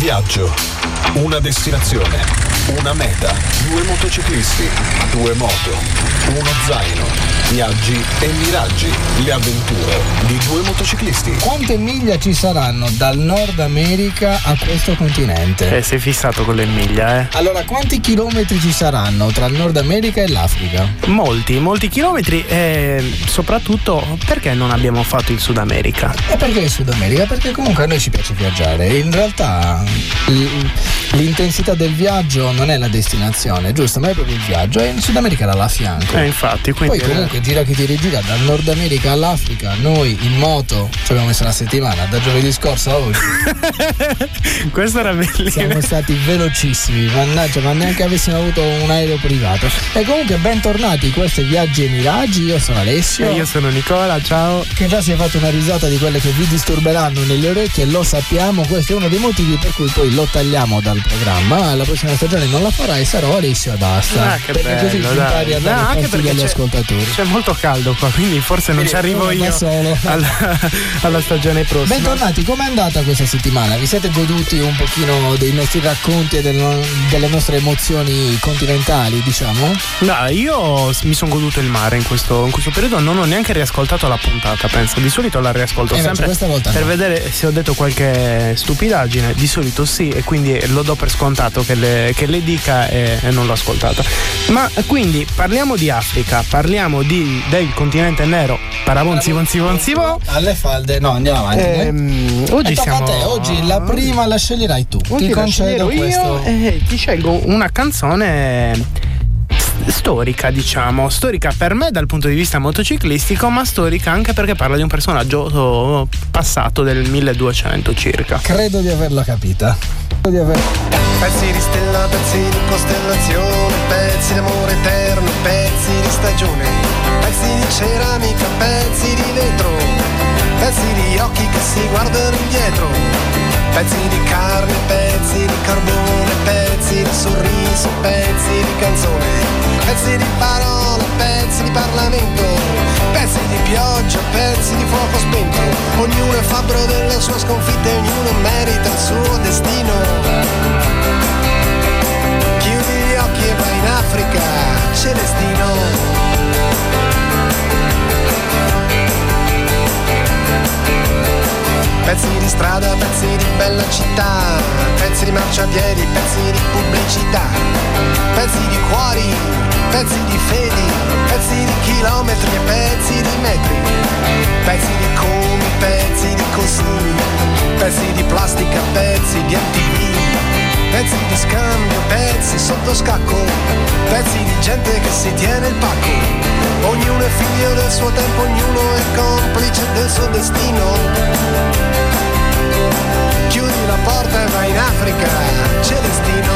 viaggio, una destinazione, una meta, 2 motociclisti, 2 moto, uno zaino, viaggi e miraggi, le avventure di 2 motociclisti. Quante miglia ci saranno dal Nord America a questo continente? Sei fissato con le miglia, eh? Allora, quanti chilometri ci saranno tra il Nord America e l'Africa? Molti chilometri, e soprattutto perché non abbiamo fatto il Sud America? E perché il Sud America? Perché comunque a noi ci piace viaggiare. In realtà l'intensità del viaggio non è la destinazione, giusto? Ma è proprio il viaggio, e in Sud America era là a fianco. Infatti, quindi poi comunque gira che ti rigira dal Nord America all'Africa. Noi in moto ci abbiamo messo una settimana, da giovedì scorso a oggi. Questo era bellissimo. Siamo stati velocissimi, mannaggia, ma neanche avessimo avuto un aereo privato. E comunque bentornati, questo è Viaggi e Miraggi. Io sono Alessio. E io sono Nicola, ciao. Che già si è fatto una risata di quelle che vi disturberanno nelle orecchie, lo sappiamo. Questo è uno dei motivi per cui poi lo tagliamo dal programma. La prossima stagione non la farai, sarò Alessio e basta. Che perché bello, così ti impari a dare anche consigli agli ascoltatori. C'è molto caldo qua, quindi forse non ci arrivo io alla stagione prossima. Bentornati, com'è andata questa settimana? Vi siete goduti un pochino dei nostri racconti e delle nostre emozioni continentali, diciamo? No, io mi sono goduto il mare in questo periodo, non ho neanche riascoltato la puntata, penso. Di solito la riascolto sempre questa volta per no. vedere se ho detto qualche stupidaggine. Di solito sì, e quindi lo do per scontato che le dica e non l'ho ascoltata. Ma quindi parliamo di Africa, parliamo del continente nero. Parabonzi. Alle falde, no, andiamo avanti. Oggi siamo. A te, oggi la prima la sceglierai tu. Oggi ti concedo questo. Ti scelgo una canzone storica, diciamo, storica per me dal punto di vista motociclistico, ma storica anche perché parla di un personaggio passato del 1200 circa. Credo di averla capita. Pezzi di stella, pezzi di costellazione, pezzi d'amore eterno, pezzi di stagione, pezzi di ceramica, pezzi di vetro, pezzi di occhi che si guardano indietro, pezzi di carne, pezzi di carbone, pezzi di sorriso, pezzi di canzone, pezzi di parole, pezzi di Parlamento, pezzi di pioggia, pezzi di fuoco spento. Ognuno è fabbro delle sue sconfitte, ognuno merita il suo destino. Chiudi gli occhi e vai in Africa, Celestino. Pezzi di strada, pezzi di bella città, pezzi di marciapiedi, pezzi di pubblicità, pezzi di cuori, pezzi di fedi, pezzi di chilometri e pezzi di metri, pezzi di comi, pezzi di così, pezzi di plastica, pezzi di MTV, pezzi di scambio, pezzi sotto scacco, pezzi di gente che si tiene il pacco. Ognuno è figlio del suo tempo, ognuno è complice del suo destino. Chiudi la porta e vai in Africa, Celestino.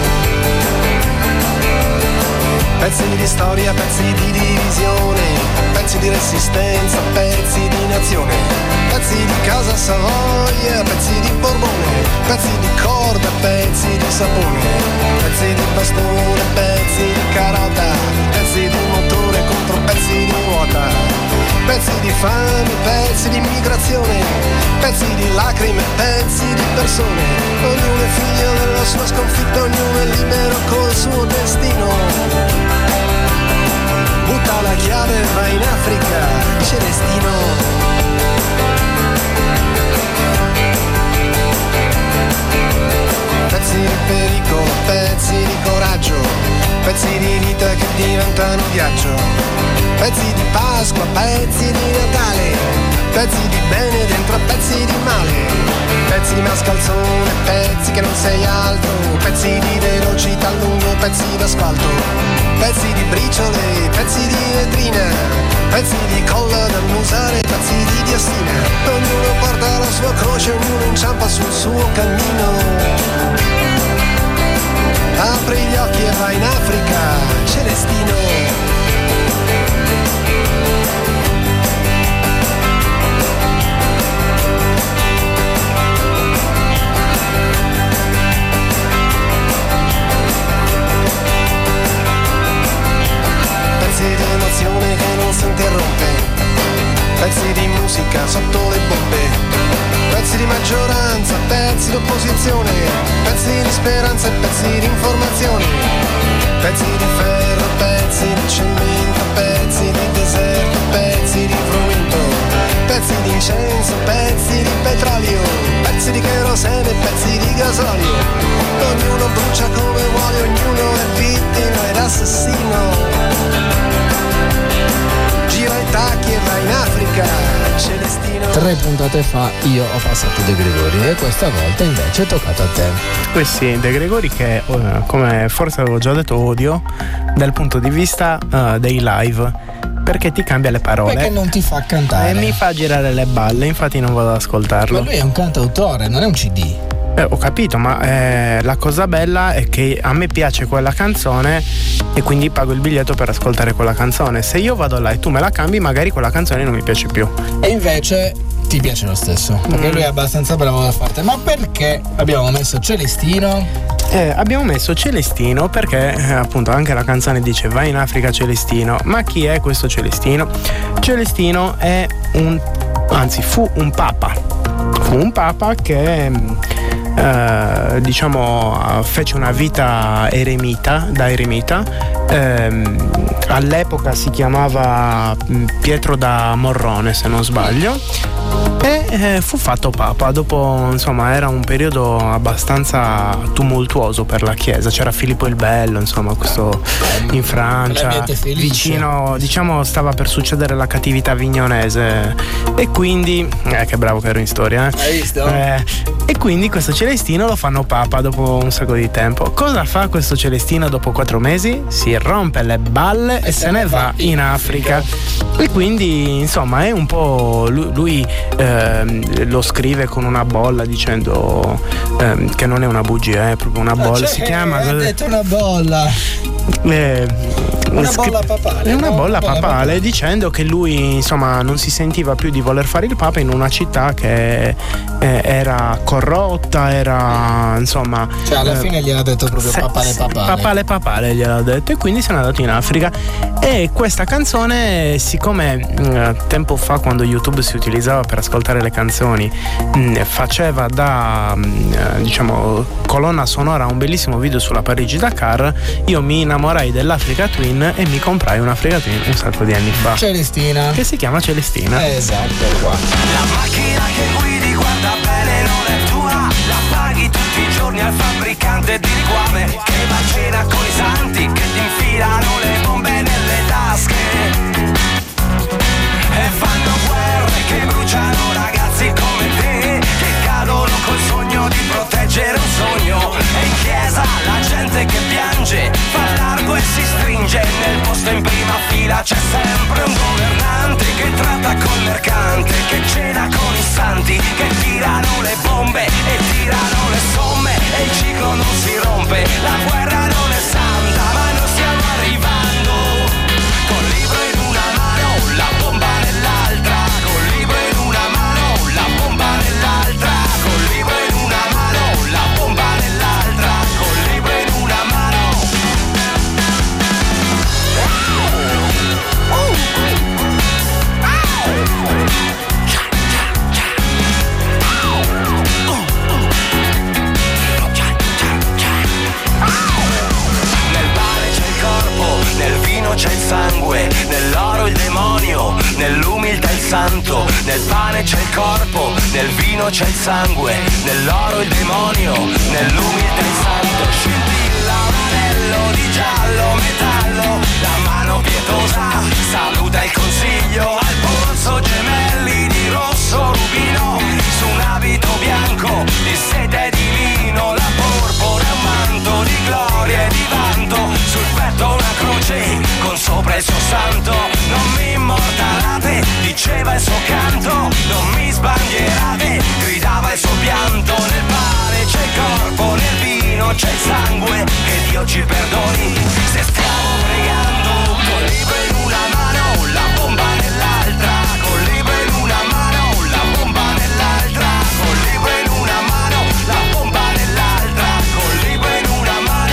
Pezzi di storia, pezzi di divisione, pezzi di resistenza, pezzi di nazione, pezzi di casa Savoia, pezzi di Borbone, pezzi di corda, pezzi di sapone, pezzi di bastone, pezzi di carota, pezzi di motore contro pezzi di ruota, pezzi di fame, pezzi di migrazione, pezzi di lacrime, pezzi di persone. Ognuno è figlio della sua sconfitta, ognuno è libero col suo destino. Butta la chiave e vai in Africa, Celestino. Pezzi di pericolo, pezzi di coraggio, pezzi di vita che diventano ghiaccio, pezzi di Pasqua, pezzi di Natale, pezzi di bene dentro pezzi di male, pezzi di mascalzone, pezzi che non sei altro, pezzi di velocità lungo, pezzi d'asfalto, pezzi di briciole, pezzi di vetrina, pezzi di colla da annusare, pezzi di diossina. Ognuno porta la sua croce, ognuno inciampa sul suo cammino. Apri gli occhi e vai in Africa, Celestino. Pezzi di emozione che non si interrompe, pezzi di musica sotto le bombe, pezzi di maggioranza, pezzi di opposizione, pezzi di speranza e pezzi di informazioni, pezzi di ferro, pezzi di cemento, pezzi di deserto, pezzi di frumento, pezzi di incenso, pezzi di petrolio, pezzi di kerosene, pezzi di gasolio. Ognuno brucia come vuole, ognuno è vittima ed assassino. Gira i tacchi e va in Africa, Celestino. 3 puntate fa io ho passato De Gregori e questa volta invece è toccato a te. Sì, De Gregori che come forse avevo già detto odio dal punto di vista dei live, perché ti cambia le parole, perché non ti fa cantare e mi fa girare le balle, infatti non vado ad ascoltarlo. Ma lui è un cantautore, non è un CD. Ho capito, ma la cosa bella è che a me piace quella canzone e quindi pago il biglietto per ascoltare quella canzone. Se io vado là e tu me la cambi, magari quella canzone non mi piace più. E invece ti piace lo stesso, perché lui è abbastanza bravo da parte. Ma perché abbiamo messo Celestino? Abbiamo messo Celestino perché appunto anche la canzone dice vai in Africa Celestino. Ma chi è questo Celestino? Celestino è fu un papa. Fu un papa che fece una vita da eremita. All'epoca si chiamava Pietro da Morrone, se non sbaglio, e fu fatto papa. Dopo, insomma, era un periodo abbastanza tumultuoso per la Chiesa. C'era Filippo il Bello, insomma, questo in Francia, vicino, diciamo, stava per succedere la cattività avignonese, e quindi che bravo che ero in storia, Hai visto? E quindi questo Celestino lo fanno papa dopo un sacco di tempo. Cosa fa questo Celestino dopo 4 mesi? Si rompe le balle e se ne va in Africa. E quindi, insomma, è un po' lui lo scrive con una bolla dicendo che non è una bugia, è proprio una bolla. Si chiama. Ha detto una bolla. Una bolla papale. Una bolla papale, dicendo che lui, insomma, non si sentiva più di voler fare il papa in una città che era corrotta, era, insomma, cioè alla fine gliel'ha detto proprio papale gliel'ha detto, e quindi se n'è andato in Africa. E questa canzone, siccome tempo fa, quando YouTube si utilizzava per ascoltare le canzoni, faceva da colonna sonora un bellissimo video sulla Parigi-Dakar, io mi innamorai dell'Africa Twin e mi comprai un'Africa Twin un sacco di anni fa, Celestina, che si chiama Celestina. Esatto, qua. La macchina che guidi, guarda bene, non è tua, la paghi tutti i giorni al fabbricante di liquame che va a cena con i santi, che ti infilano le bombe nelle tasche e fanno guerre che bruciano ragazzi come te, che cadono col sogno di proteggere un sogno. E in chiesa la gente che piange fa largo e si stringe, nel posto in prima fila c'è sempre un governante che tratta col mercante, che cena con i santi, che tirano le bombe e tirano le somme, e il ciclo non si rompe, la guerra non è santa, ma noi stiamo arrivando, col libro in una mano, la bomba nell'altra, col libro in una mano, la bomba nell'altra, col libro in una mano, la bomba nell'altra, col libro in una mano. Nel vino c'è il sangue, nell'oro il demonio, nell'umiltà il santo, nel pane c'è il corpo, nel vino c'è il sangue, nell'oro il demonio, nell'umiltà il santo. Scintilla un anello di giallo metallo, la mano pietosa saluta il consiglio, al polso gemelli di rosso rubino, su un abito bianco di sete di lino, la porpora è un manto di gloria e di vanto, sul petto una croce con sopra il suo santo. Non mi immortalate, diceva il suo canto, non mi sbandierate, gridava il suo pianto. Nel pane c'è il corpo, nel vino c'è il sangue, che Dio ci perdoni se stiamo pregando. Col libro in una mano, la bomba nell'altra, col libro in una mano, la bomba nell'altra, col libro in una mano, la bomba nell'altra, col libro in una mano.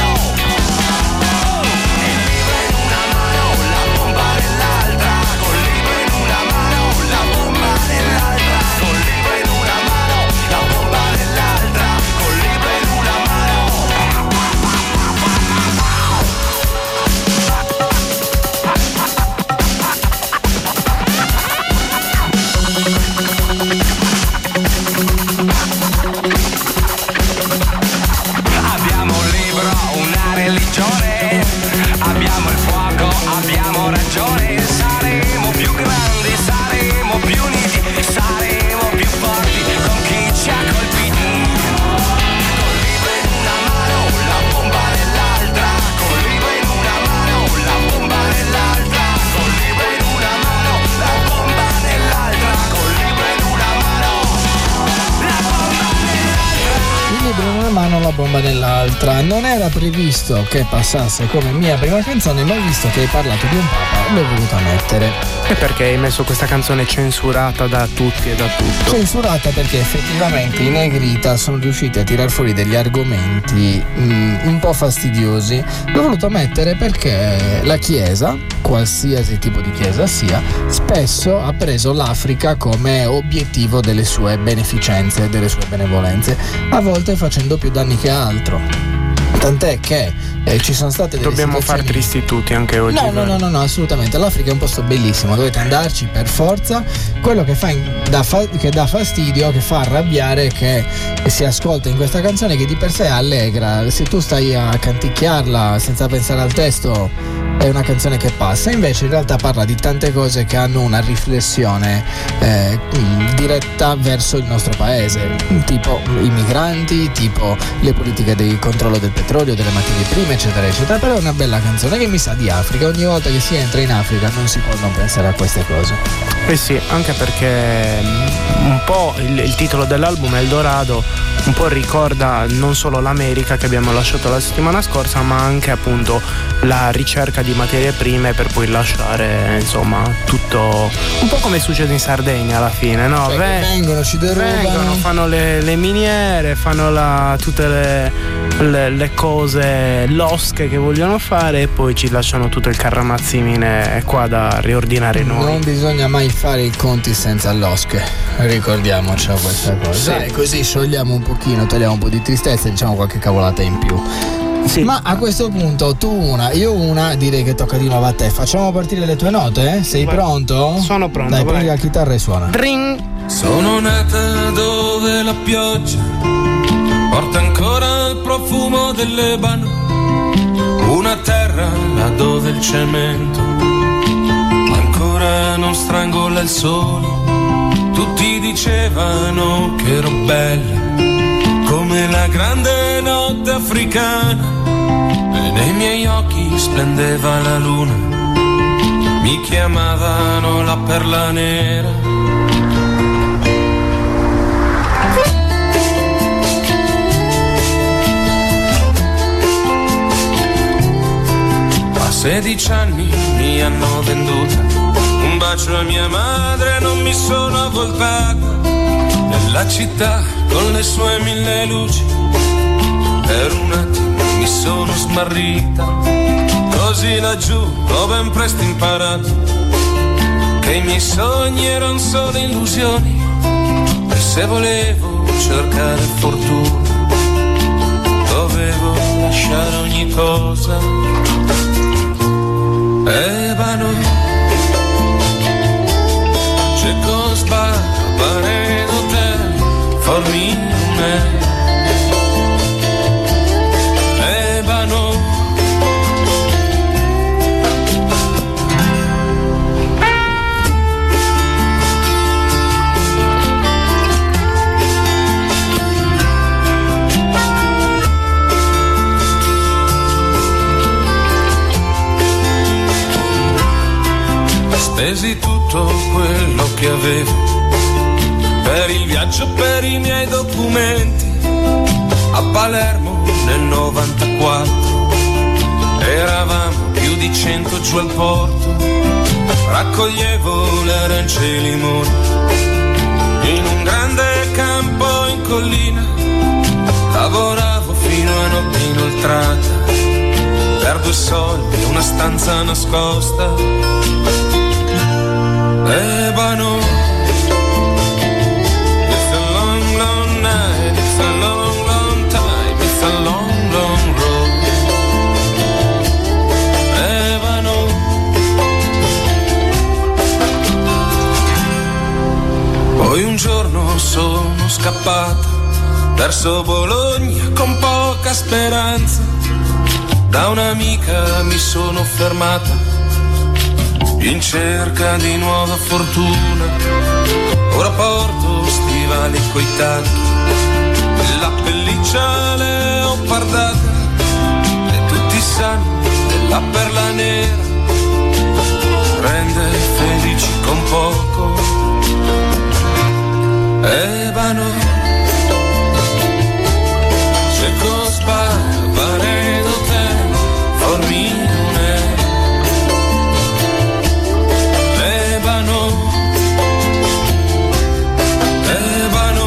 ragione, abbiamo il fuoco, abbiamo ragione, saremo più grandi, saremo più uniti, saremo più forti con chi ci ha colpiti. Col libro in una mano, la bomba nell'altra, col libro in una mano, la bomba nell'altra, col libro in una mano, la bomba nell'altra, col libro in una mano, la bomba nell'altra. Il libro in una mano, la bomba nell'altra. Non era previsto che passasse come mia prima canzone, ma visto che hai parlato di un papa, l'ho voluta mettere. E perché hai messo questa canzone censurata da tutti e da tutto? Censurata perché effettivamente i Negrita sono riusciti a tirar fuori degli argomenti un po' fastidiosi. L'ho voluto mettere perché la Chiesa, qualsiasi tipo di Chiesa sia, spesso ha preso l'Africa come obiettivo delle sue beneficenze, delle sue benevolenze, a volte facendo più danni che altro. Tant'è che ci sono state delle Dobbiamo far tristi tutti anche oggi. No, assolutamente. L'Africa è un posto bellissimo, dovete andarci per forza. Quello che che dà fastidio, che fa arrabbiare, che si ascolta in questa canzone, che di per sé è allegra. Se tu stai a canticchiarla senza pensare al testo, è una canzone che passa. Invece in realtà parla di tante cose che hanno una riflessione diretta verso il nostro paese, tipo i migranti, tipo le politiche di controllo del petrolio, delle materie prime, eccetera eccetera. Però è una bella canzone che mi sa di Africa. Ogni volta che si entra in Africa non si può non pensare a queste cose. Eh sì, anche perché un po' il titolo dell'album Eldorado un po' ricorda non solo l'America che abbiamo lasciato la settimana scorsa, ma anche appunto la ricerca di materie prime per poi lasciare insomma tutto un po' come succede in Sardegna alla fine, no? Vengono, ci derubano, fanno le miniere, fanno tutte le cose losche che vogliono fare e poi ci lasciano tutto il carramazzimine qua da riordinare noi. Non bisogna mai fare i conti senza losche, ricordiamoci questa cosa. Sì. Così sciogliamo un pochino, togliamo un po' di tristezza e diciamo qualche cavolata in più. Sì. Ma a questo punto tu una, io una, direi che tocca di nuovo a te. Facciamo partire le tue note? Sei pronto? Sono pronto. Dai, prendi la chitarra e suona. Dring. Sono nata dove la pioggia porta ancora il profumo dell'ebano, una terra là dove il cemento ancora non strangola il sole. Tutti dicevano che ero bella come la grande notte africana e nei miei occhi splendeva la luna. Mi chiamavano la perla nera. A 16 anni mi hanno venduta, un bacio a mia madre, non mi sono voltata. Nella città con le sue 1000 luci, per un attimo mi sono smarrita. Così laggiù ho ben presto imparato che i miei sogni erano solo illusioni, e se volevo cercare fortuna dovevo lasciare ogni cosa. Ebano, Cecoslovacchia, Formine, Ebano. Spesi tutto quello che avevo per il viaggio, per i miei documenti. A Palermo nel 94 eravamo più di 100 giù al porto. Raccoglievo le arance e i limoni in un grande campo in collina. Lavoravo fino a notte inoltrata per 2 soldi e una stanza nascosta. Ebano, it's a long, long night, it's a long, long time, it's a long, long road. Ebano. Poi un giorno sono scappata verso Bologna con poca speranza. da un'amica mi sono fermata in cerca di nuova fortuna. Ora porto stivali coi tacchi, la pelliccia leopardata e tutti sanno della perla nera rende felici con poco. Ebano, cercos barbaredo te, formine, Ebano, Ebano,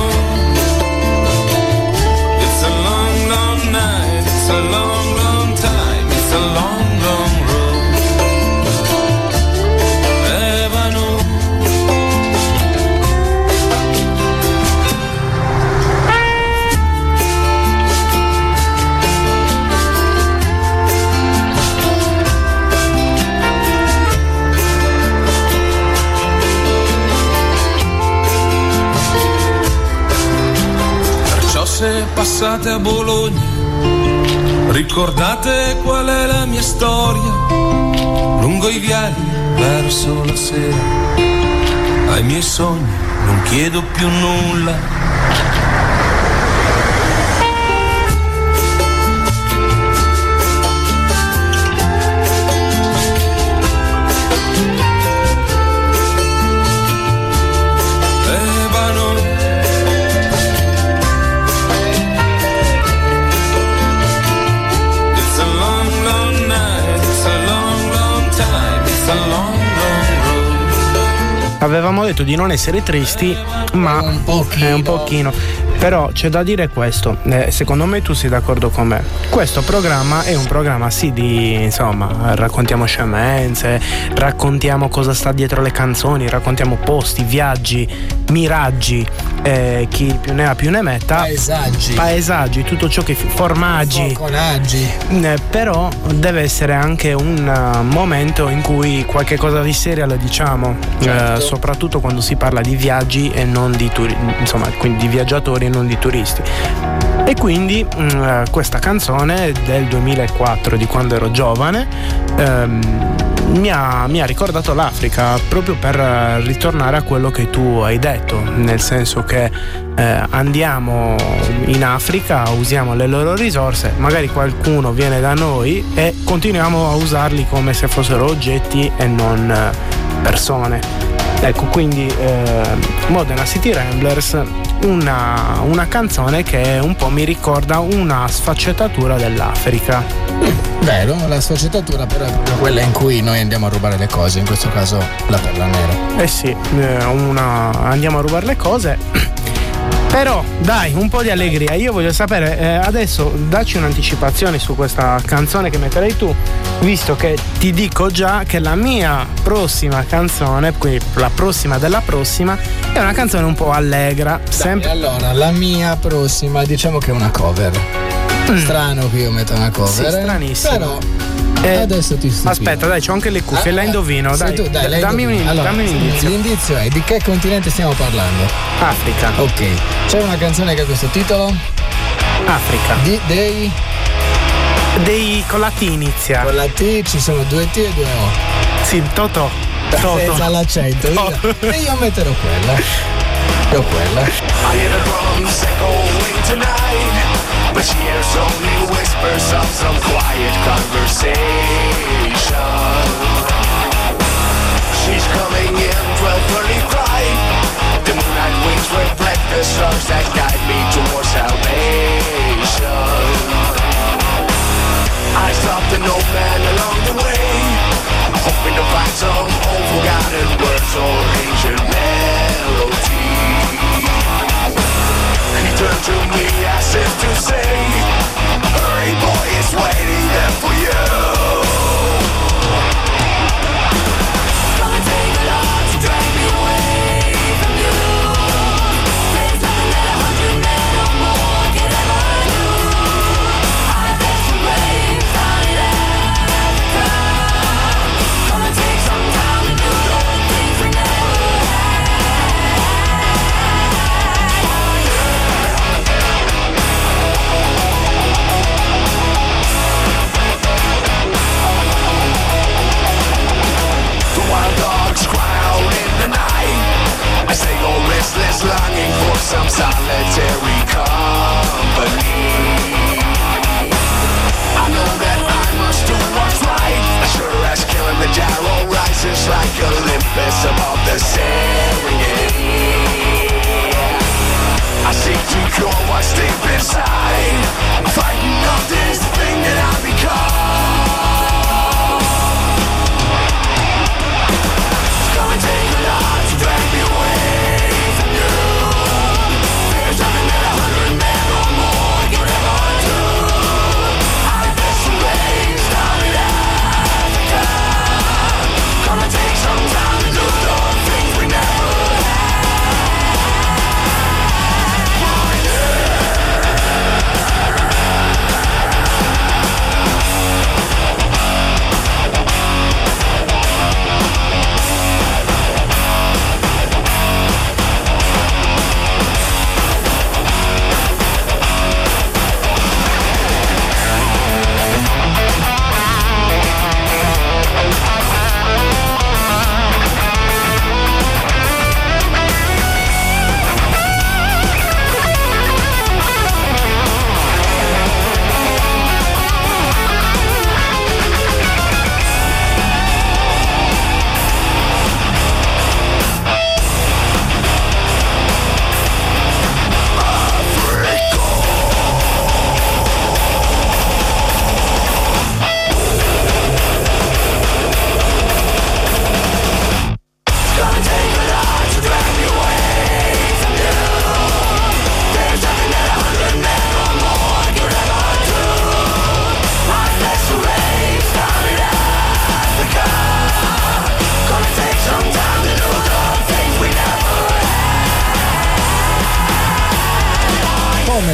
it's a long, long night, it's a long, long time, it's a long, long road. Ebano. Se passate a Bologna, ricordate qual è la mia storia. Lungo i viali verso la sera, ai miei sogni non chiedo più nulla. Avevamo detto di non essere tristi, ma un pochino. Però c'è da dire questo, secondo me tu sei d'accordo con me. Questo programma è un programma sì di, insomma, raccontiamo scemenze, raccontiamo cosa sta dietro le canzoni, raccontiamo posti, viaggi, miraggi, chi più ne ha più ne metta, paesaggi, tutto ciò che formaggi, focolaggi. Però deve essere anche un momento in cui qualche cosa di seria lo diciamo, certo. Soprattutto quando si parla di viaggi e non di insomma, quindi di viaggiatori e non di turisti. E quindi questa canzone del 2004, di quando ero giovane, mi ha ricordato l'Africa, proprio per ritornare a quello che tu hai detto, nel senso che andiamo in Africa, usiamo le loro risorse, magari qualcuno viene da noi e continuiamo a usarli come se fossero oggetti e non persone. Ecco, quindi Modena City Ramblers, una canzone che un po' mi ricorda una sfaccettatura dell'Africa. Vero, la sfaccettatura però è proprio quella in cui noi andiamo a rubare le cose, in questo caso la perla nera. Sì, andiamo a rubare le cose. Però dai, un po' di allegria. Io voglio sapere, adesso dacci un'anticipazione su questa canzone che metterai tu, visto che ti dico già che la mia prossima canzone, quindi la prossima della prossima, è una canzone un po' allegra. Dai, allora, la mia prossima diciamo che è una cover. Strano che io metta una cover. Sì, stranissimo. Però adesso ti stupirò. Aspetta, dai, c'ho anche le cuffie, la indovino. Dai, dammi un indizio. L'indizio è: di che continente stiamo parlando? Africa. Ok. C'è una canzone che ha questo titolo? Africa. Dei con la T inizia. Con la T ci sono 2 T e 2 O. Sì, Toto. Senza l'accento. E io metterò quella. Io quella. I hear the drums echoing tonight, but she hears only whispers of some quiet conversation. She's coming in 12:35. The moonlight wings reflect the stars that guide me towards salvation. I stopped an old man along the way, hoping to find some old forgotten words or ancient melody. He turned to me as if to say, hurry boy, it's waiting there for you. Come and take a lot to drag me away from you. There's nothing that 100 men or more can ever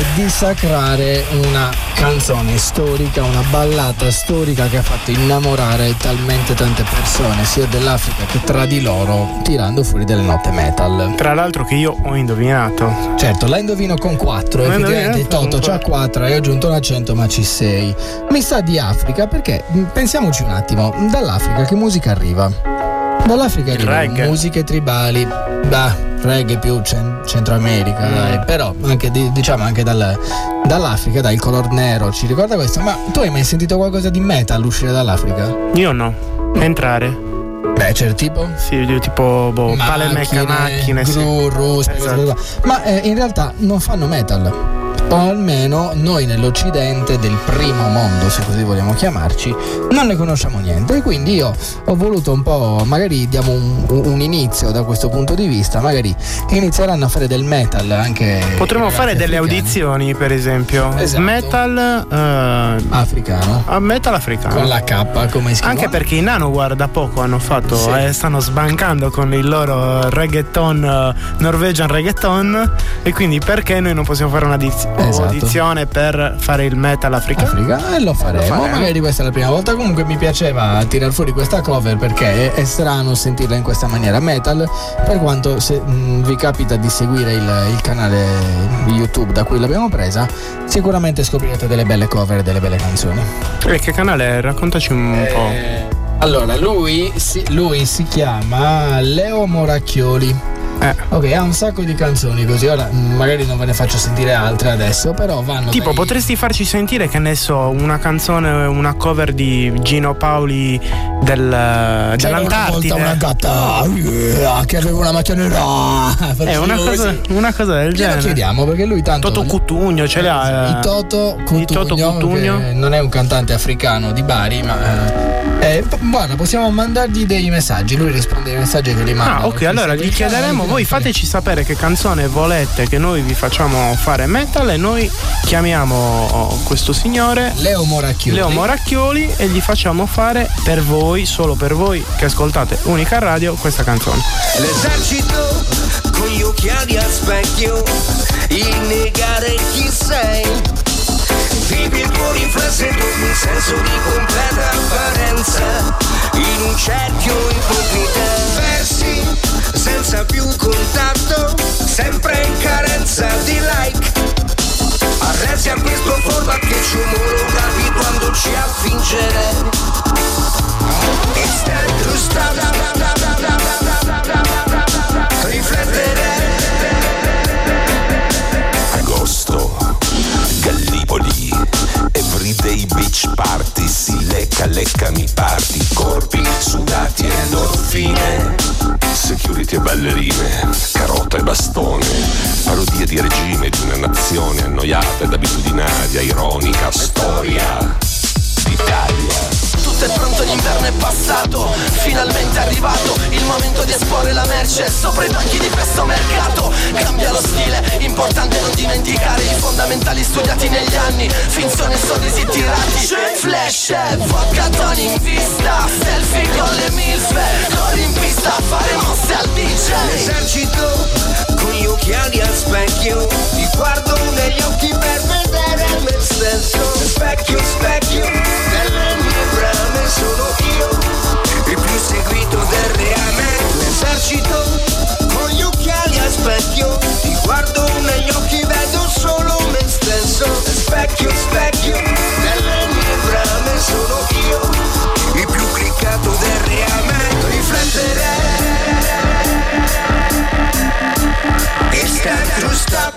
dissacrare una canzone storica, una ballata storica che ha fatto innamorare talmente tante persone, sia dell'Africa che tra di loro, tirando fuori delle note metal. Tra l'altro che io ho indovinato. Certo, la indovino con 4, effettivamente Toto c'ha 4, hai aggiunto un accento ma ci sei. Mi sa di Africa perché, pensiamoci un attimo, dall'Africa che musica arriva? Dall'Africa arrivano musiche tribali, reggae più Centro America, dai. Però anche diciamo anche dall'Africa, dai, il color nero ci ricorda questo. Ma tu hai mai sentito qualcosa di metal uscire dall'Africa? Io no. Entrare? Beh, c'è tipo? Sì, tipo macchine, gru, esatto. Ma in realtà non fanno metal. O almeno noi nell'Occidente del primo mondo, se così vogliamo chiamarci, non ne conosciamo niente. E quindi io ho voluto un po', magari diamo un inizio da questo punto di vista, magari inizieranno a fare del metal anche. Potremmo fare delle audizioni, per esempio. Esatto. Metal africano. Metal africano. Con la K, come si chiama? Anche perché i Nano da poco hanno fatto, sì, stanno sbancando con il loro reggaeton, Norwegian reggaeton, e quindi perché noi non possiamo fare un'audizione per fare il metal africano? E lo faremo. Magari questa è la prima volta. Comunque mi piaceva tirar fuori questa cover perché è strano sentirla in questa maniera metal, per quanto se vi capita di seguire il canale YouTube da cui l'abbiamo presa, sicuramente scoprirete delle belle cover e delle belle canzoni. Che canale? Raccontaci un po'. Allora, lui si chiama Leo Moracchioli. Ok, ha un sacco di canzoni così, ora magari non ve ne faccio sentire altre adesso, però vanno tipo potresti farci sentire, che ne so, una canzone, una cover di Gino Paoli dell'Antartide. Una gatta che aveva una macchia nera, una cosa del genere. Lo chiediamo perché lui tanto Toto Cutugno ce l'ha. Il Toto Cutugno che non è un cantante africano di Bari, ma guarda, possiamo mandargli dei messaggi, lui risponde ai messaggi che gli manda. Ok, allora gli chiederemo, voi fateci sapere che canzone volete che noi vi facciamo fare metal e noi chiamiamo questo signore Leo Moracchioli e gli facciamo fare per voi, solo per voi che ascoltate Unica Radio, questa canzone. L'esercito con gli occhiali a specchio, il negare chi sei. Vivi il tuo riflesso e tu un senso di completa apparenza, in un cerchio ipocrita. Versi senza più contatto, sempre in carenza di like. Arresi a questo format che ci omologa abituandoci a fingere. It's time to stop, riflettere. Agosto, Gallipoli, everyday beach party, si leccami party, corpi sudati e endorfine, security e ballerine, carota e bastone, parodia di regime di una nazione annoiata ed abitudinaria, ironica storia d'Italia. Tutto è pronto, l'inverno è passato, finalmente è arrivato il momento di esporre la merce sopra i banchi di questo mercato. Cambia lo stile, importante non dimenticare i fondamentali studiati negli anni, finzione e sorrisi tirati, flash e vodka toni in vista, selfie con le milf, corri in pista a fare mosse al DJ. L'esercito con gli occhiali al specchio, ti guardo negli occhi per vedere me stesso. Specchio, specchio delle mie brame, sono io il più seguito del reame. L'esercito con gli occhiali al specchio, ti guardo negli occhi, vedo solo me stesso. Specchio, specchio delle mie brame, sono io il più cliccato del reame. Riflettere, it's time to stop.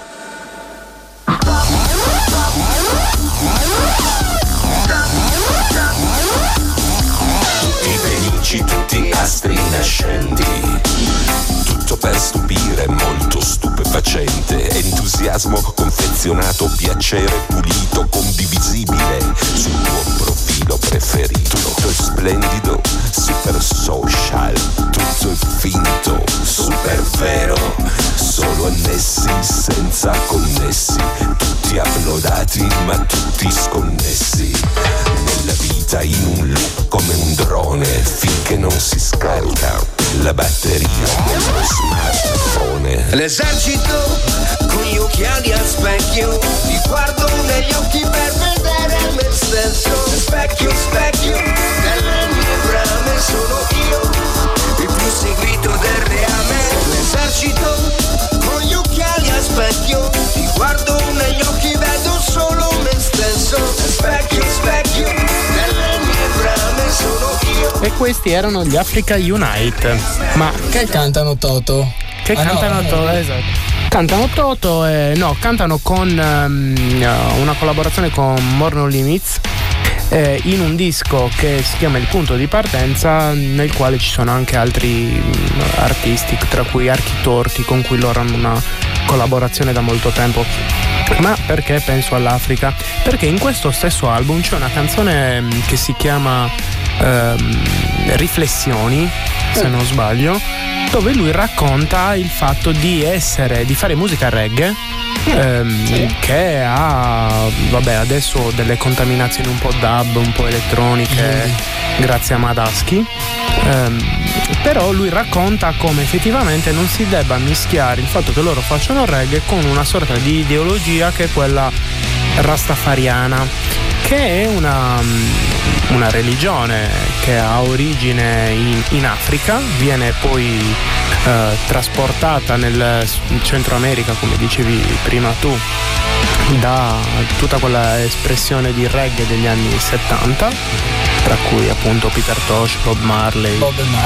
Tutti felici, tutti astri nascenti, tutto per stupire, molto stupefacente, entusiasmo confezionato, piacere pulito, condivisibile sul tuo profilo preferito. Tutto è splendido, super social, tutto è finto, super vero, solo annessi senza connessi, tutti uploadati ma tutti sconnessi, nella vita in un loop come un drone, finché non si scarica la batteria dello smartphone. L'esercito con gli occhiali al specchio, ti questi erano gli Africa Unite. Ma che cantano Toto. Esatto. Cantano Toto, cantano con una collaborazione con More No Limits in un disco che si chiama Il Punto di Partenza, nel quale ci sono anche altri artisti, tra cui Architorti, con cui loro hanno una collaborazione da molto tempo. Ma perché penso all'Africa? Perché in questo stesso album c'è una canzone che si chiama Riflessioni, se non sbaglio, dove lui racconta il fatto di fare musica reggae, che ha adesso delle contaminazioni un po' dub, un po' elettroniche, grazie a Madaschi. Però lui racconta come effettivamente non si debba mischiare il fatto che loro facciano reggae con una sorta di ideologia che è quella rastafariana, che è una religione che ha origine in Africa, viene poi trasportata nel Centro America, come dicevi prima tu, da tutta quella espressione di reggae degli anni 70, tra cui appunto Peter Tosh, Bob Marley.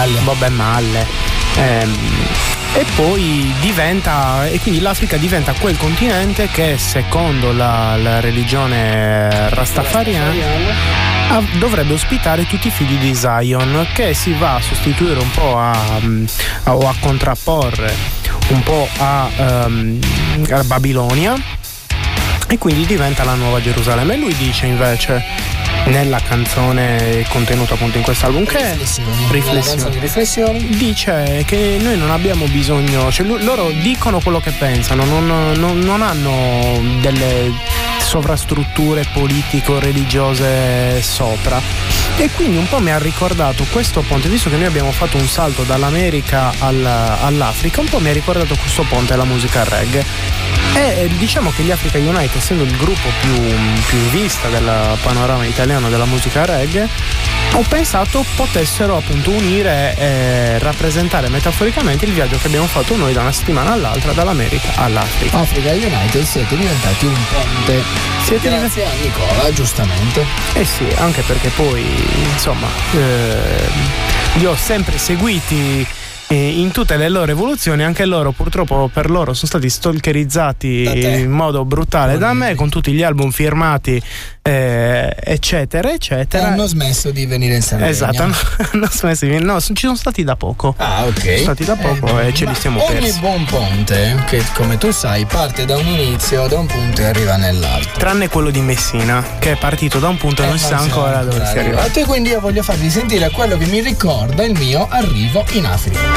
E poi quindi l'Africa diventa quel continente che, secondo la religione rastafariana, dovrebbe ospitare tutti i figli di Zion, che si va a sostituire un po' o a contrapporre un po' a Babilonia, e quindi diventa la nuova Gerusalemme. E lui dice invece, nella canzone contenuta appunto in quest'album, che riflessioni, dice che noi non abbiamo bisogno, cioè loro dicono quello che pensano, non hanno delle sovrastrutture politico-religiose sopra. E quindi un po' mi ha ricordato questo ponte, visto che noi abbiamo fatto un salto dall'America all'Africa, un po' mi ha ricordato questo ponte alla musica reggae. E diciamo che gli Africa Unite, essendo il gruppo più in vista del panorama italiano della musica reggae, ho pensato potessero appunto unire e rappresentare metaforicamente il viaggio che abbiamo fatto noi da una settimana all'altra, dall'America all'Africa. Africa United, siete diventati un ponte. Grazie a Nicola, giustamente. Sì, anche perché poi insomma li ho sempre seguiti in tutte le loro evoluzioni. Anche loro, purtroppo per loro, sono stati stalkerizzati in modo brutale da me, con tutti gli album firmati, eccetera eccetera. Hanno smesso di venire in Sardegna. Esatto, hanno smesso di venire. No, ci sono stati da poco. Ok. Sono stati da poco e ce li siamo persi. Ogni buon ponte, che come tu sai parte da un inizio, da un punto e arriva nell'altro. Tranne quello di Messina, che è partito da un punto e non si sa ancora dove sia arrivato. E quindi io voglio farvi sentire quello che mi ricorda il mio arrivo in Africa.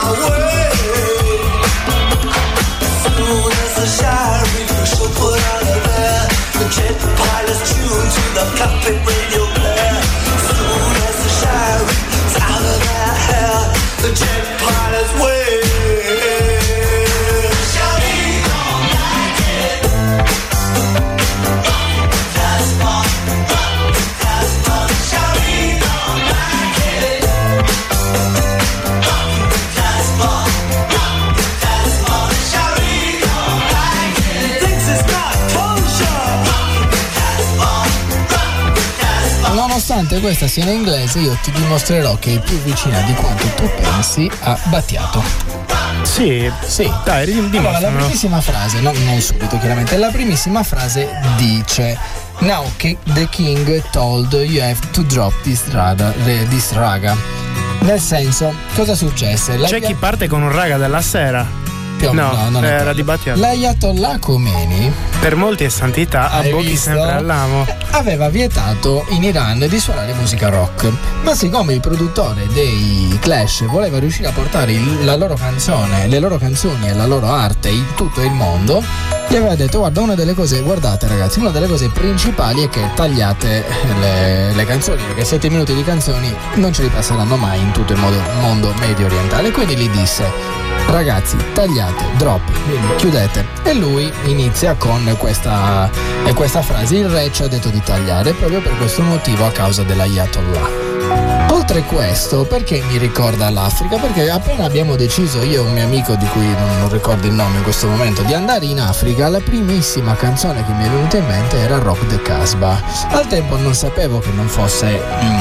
away. Soon as the shy reaper shall put out of there, the jet pilot's tuned to the cockpit radio player. Soon as the shy reaper's out of their hair, the jet pilot's way. Nonostante questa sia in inglese, io ti dimostrerò che è più vicina di quanto tu pensi a Battiato. Sì, dai, allora, la primissima frase, non subito chiaramente, la primissima frase dice: Now the king told you have to drop this raga. Nel senso, cosa successe? C'è chi parte con un raga della sera. No, non era di Battiato. L'Ayatollah Khomeini, per molti è santità, a pochi sempre all'amo, aveva vietato in Iran di suonare musica rock, ma siccome il produttore dei Clash voleva riuscire a portare la loro canzone, le loro canzoni e la loro arte in tutto il mondo, gli aveva detto: guardate ragazzi, una delle cose principali è che tagliate le canzoni, perché 7 minuti di canzoni non ce li passeranno mai in tutto il mondo medio orientale. Quindi gli disse: ragazzi, tagliate, drop, chiudete. E lui inizia con questa frase: il re ci ha detto di tagliare, proprio per questo motivo, a causa dell'Ayatollah. Oltre a questo, perché mi ricorda l'Africa? Perché appena abbiamo deciso, io e un mio amico di cui non ricordo il nome in questo momento, di andare in Africa, la primissima canzone che mi è venuta in mente era Rock the Casbah. Al tempo non sapevo che non fosse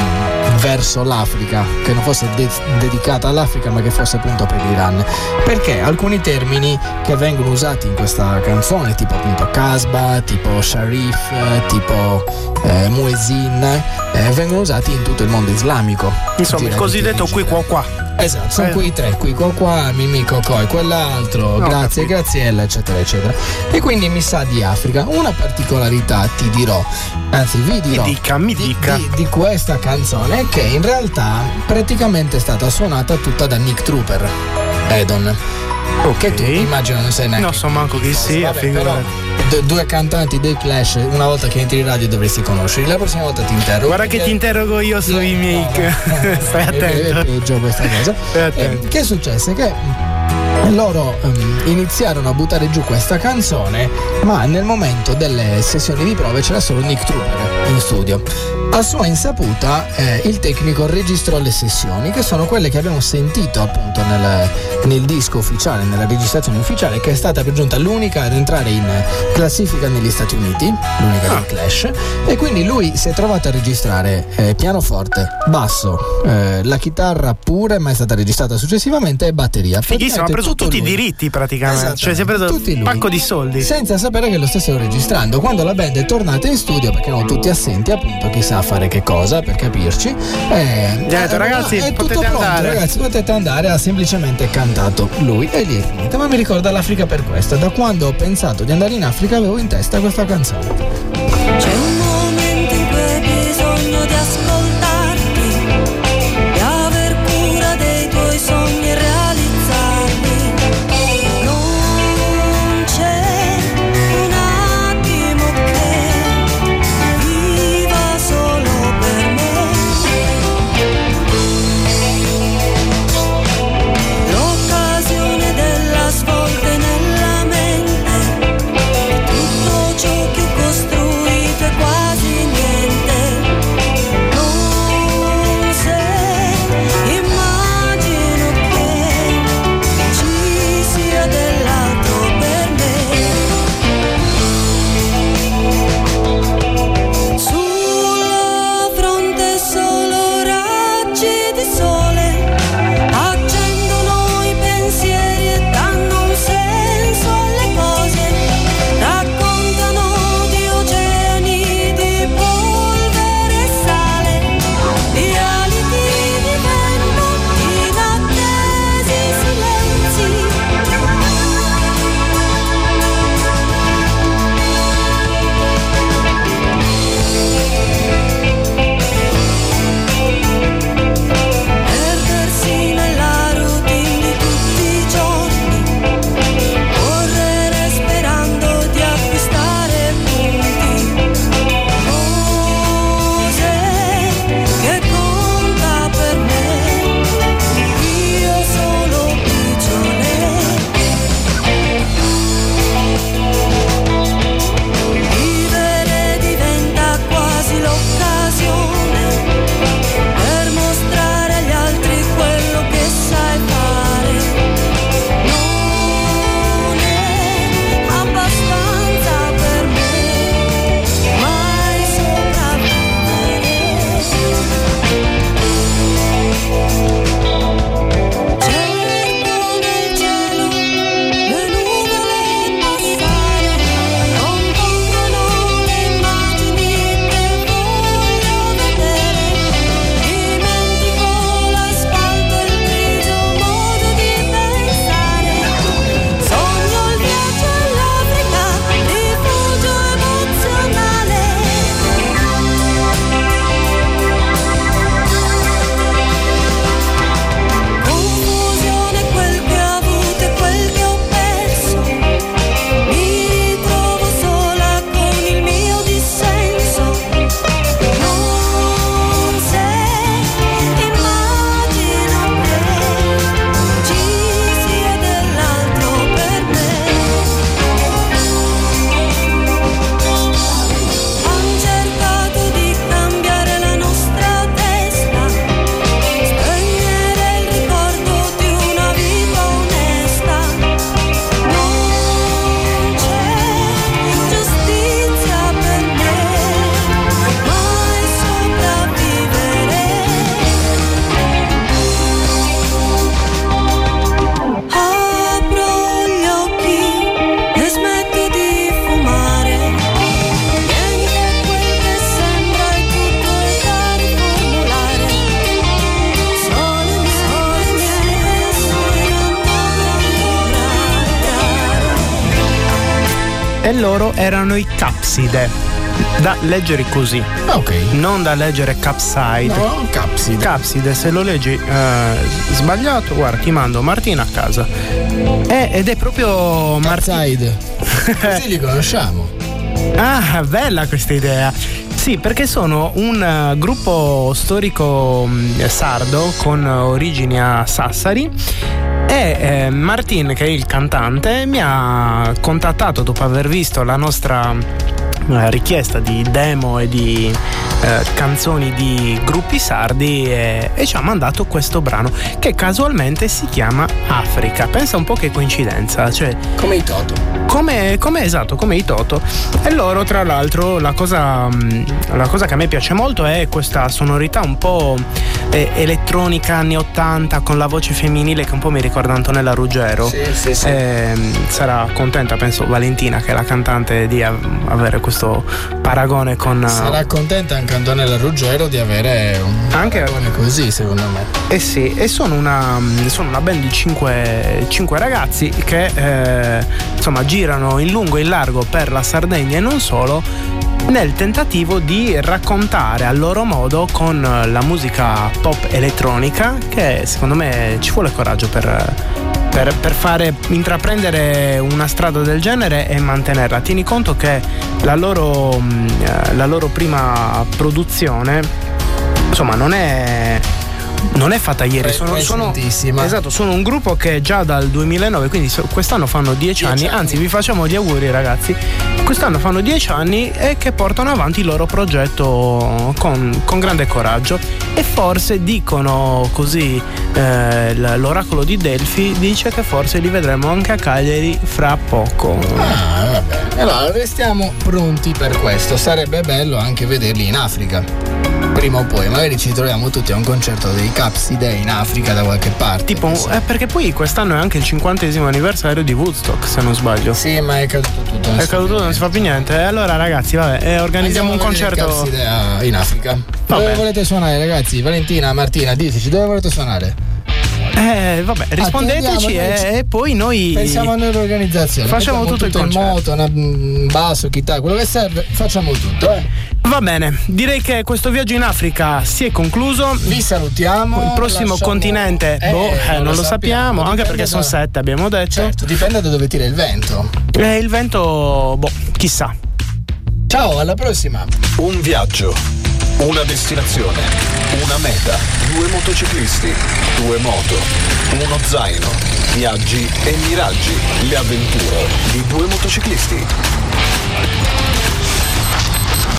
verso l'Africa, che non fosse dedicata all'Africa, ma che fosse appunto per l'Iran, perché alcuni termini che vengono usati in questa canzone, tipo appunto Casbah, tipo Sharif, tipo Muezzin, vengono usati in tutto il mondo islamico. Insomma, il cosiddetto qui qua. Esatto, sono quei tre, qui qua, Mimì Cocò e quell'altro, no, grazie, graziella, eccetera, eccetera. E quindi mi sa di Africa. Una particolarità ti dirò, anzi vi dirò, mi dica. Di questa canzone, che in realtà praticamente è stata suonata tutta da Nick Trooper, Edon. Che tu immagino non sai neanche. Non so manco chi sia, però due cantanti dei Clash, una volta che entri in radio dovresti conoscerli. La prossima volta ti interrogo. Guarda che ti interrogo io sui miei. Stai attento. È peggio questa cosa. Che è successo? Che loro iniziarono a buttare giù questa canzone, ma nel momento delle sessioni di prove c'era solo Nick Trooper in studio. A sua insaputa il tecnico registrò le sessioni, che sono quelle che abbiamo sentito appunto nel disco ufficiale, nella registrazione ufficiale, che è stata per giunta l'unica ad entrare in classifica negli Stati Uniti, l'unica del Clash. E quindi lui si è trovato a registrare pianoforte, basso, la chitarra pure, ma è stata registrata successivamente, e batteria. Fighissimo, ha preso tutti i diritti praticamente, cioè si è preso un pacco di soldi senza sapere che lo stessero registrando. Quando la band è tornata in studio, perché erano tutti assenti appunto, chissà fare che cosa, per capirci, ragazzi, è potete tutto pronto, andare. ragazzi, potete andare. Ha semplicemente cantato lui e lì è finita. Ma mi ricorda l'Africa per questo. Da quando ho pensato di andare in Africa avevo in testa questa canzone. C'è un momento in cui hai bisogno di ascoltarti, di aver cura dei tuoi sogni e realizzarli. Non c'è un attimo che viva solo per me. L'occasione della svolta nella mente, tutto ciò che ho costruito e loro erano i Capside, da leggere così, Ok. non da leggere Capside. No, Capside. Capside, se lo leggi sbagliato, guarda, ti mando Martina a casa. Ed è proprio Capside. Così li conosciamo. Ah, bella questa idea. Sì, perché sono un gruppo storico sardo con origini a Sassari. E Martin, che è il cantante, mi ha contattato dopo aver visto la nostra richiesta di demo e di canzoni di gruppi sardi e ci ha mandato questo brano che casualmente si chiama Africa. Pensa un po' che coincidenza, cioè Come i Toto. come esatto, come i Toto. E loro, tra l'altro, la cosa che a me piace molto è questa sonorità un po' elettronica anni 80 con la voce femminile che un po' mi ricorda Antonella Ruggero. Sì. Sarà contenta, penso, Valentina, che è la cantante, di avere questo paragone con. Sarà contenta anche Antonella Ruggero di avere un paragone così, secondo me. Eh sì, e sono una band di 5 ragazzi che insomma girano in lungo e in largo per la Sardegna e non solo, nel tentativo di raccontare a loro modo con la musica pop elettronica, che secondo me ci vuole coraggio per intraprendere una strada del genere e mantenerla. Tieni conto che la loro prima produzione, insomma, non è fatta ieri, sono un gruppo che già dal 2009, quindi quest'anno fanno 10 anni, anzi vi facciamo gli auguri ragazzi, quest'anno fanno 10 anni e che portano avanti il loro progetto con grande coraggio, e forse dicono così, l'oracolo di Delfi dice che forse li vedremo anche a Cagliari fra poco. Va bene, allora restiamo pronti per questo. Sarebbe bello anche vederli in Africa prima o poi, magari ci troviamo tutti a un concerto dei Capside in Africa da qualche parte. Tipo, perché poi quest'anno è anche il 50° anniversario di Woodstock, se non sbaglio. Sì, ma è caduto tutto. Non si fa più niente. E allora ragazzi, vabbè, organizziamo un concerto Capside in Africa. Dove volete suonare, ragazzi? Valentina, Martina, diteci dove volete suonare. Vabbè, rispondeteci e poi noi pensiamo a noi l'organizzazione. Facciamo tutto il concerto. Moto, basso, chitarra, quello che serve, facciamo tutto. Va bene, direi che questo viaggio in Africa si è concluso. Vi salutiamo. Il prossimo continente, non lo sappiamo, anche perché sono 7, abbiamo detto. Certo, dipende da dove tira il vento. Il vento, chissà. Ciao, alla prossima. Un viaggio, una destinazione, una meta, 2 motociclisti, 2 moto, uno zaino, viaggi e miraggi, le avventure di 2 motociclisti.